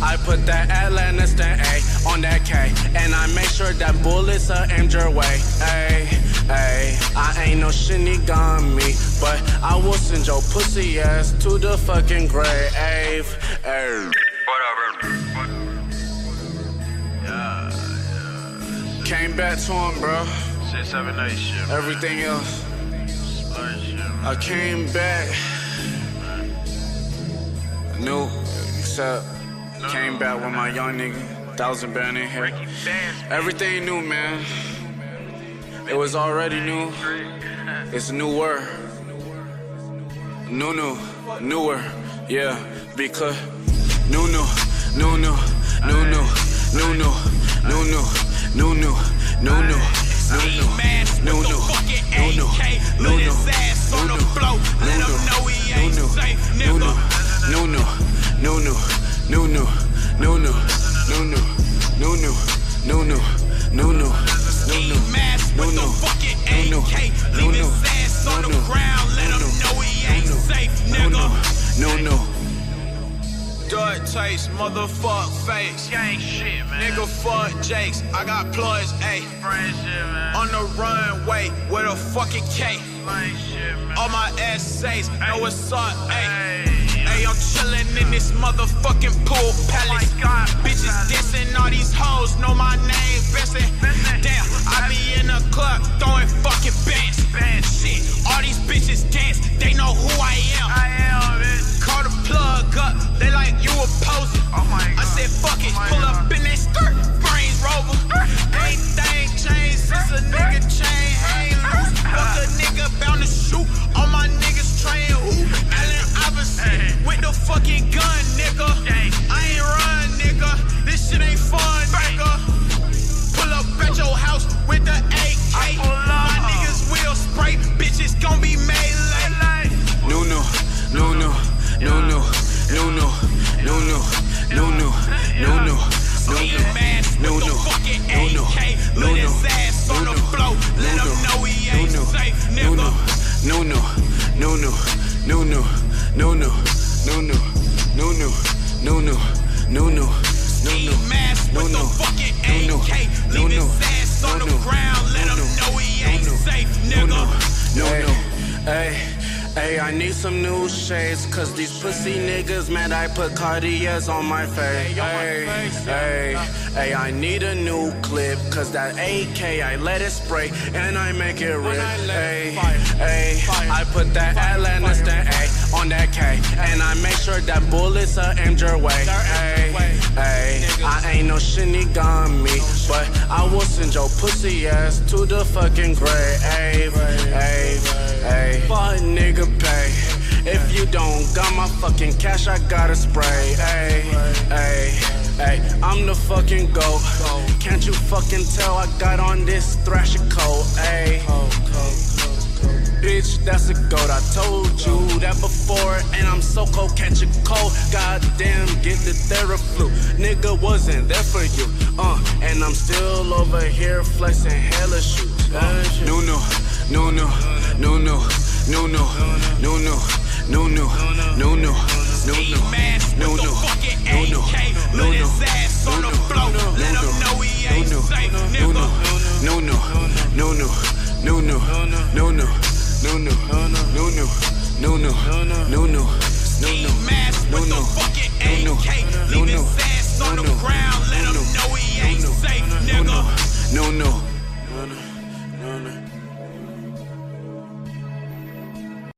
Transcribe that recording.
I put that Atlantis and A on that K, and I make sure that bullets are aimed your way. Ay, ay, I ain't no Shinigami, but I will send your pussy ass to the fucking grave. Ay. Whatever. Came back to him, bro. 6, 7, 8 shit. Everything else. Shit, I came back. New, except came back with my young nigga, 1,000 band in here. Everything new, man. It was already new. It's a new word. Newer. Yeah, because new. Lit his ass on the floor, let him know he ain't safe, nigga. Ski mask with the fucking AK, leave his ass on the ground, let him know he ain't safe, nigga. Dirt taste, motherfuck face. Gang shit, man. Nigga, fuck Jakes. I got plugs, ayy. Friendship, man. On the runway with a fucking K. Lame shit, man. All my essays know what's up, ayy. Hey. Ayy, I'm chillin' in this motherfucking pool palace. Oh my God. Bitches dissing, all these hoes know my name, Bessie. Damn, I be in a club throwing fucking bands. Shit, all these bitches dance, they know who I am. I am, bitch. Call the plug up, they like you a poser. Oh my God. I said fuck it, Oh my pull God. up in that skirt, Range Rover. Anything changed since a nigga chain hang loose. Fuck a nigga bound to shoot, all my niggas train who? Allen Iverson with the fucking gun, nigga. I ain't run, nigga, this shit ain't fun, nigga. Pull up at your house with the AK. My niggas will spray, bitches gon' be made late. Ski mask with the fucking AK, lit his ass on the floor, let him know he ain't safe, nigga. Ski mask with the fucking AK, leave his ass on the ground, let him know he ain't safe, nigga. Hey, I need some new shades, cause these pussy niggas, man, I put Cartiers on my face. Hey, I need a new clip, cause that AK, I let it spray, and I make it rip. Hey, I put that Atlantis and A on that K, and I make sure that bullets are aimed your way. Hey, I ain't no Shinigami, but I will send your pussy ass to the fucking grave. Hey, fuck nigga pay. If you don't got my fucking cash, I gotta spray. Hey, I'm the fucking GOAT. Can't you fucking tell I got on this thrasher coat? Hey, bitch, that's a goat. I told you that before, and I'm so cold, catch a cold. Goddamn, get the Theraflu. Nigga wasn't there for you. And I'm still over here flexing hella shoes. Ski mask with the fucking AK, lit his ass on the floor, let him know he ain't safe, nigga. Ski mask with the fucking AK, leave his ass on the ground, let him know he ain't safe, nigga.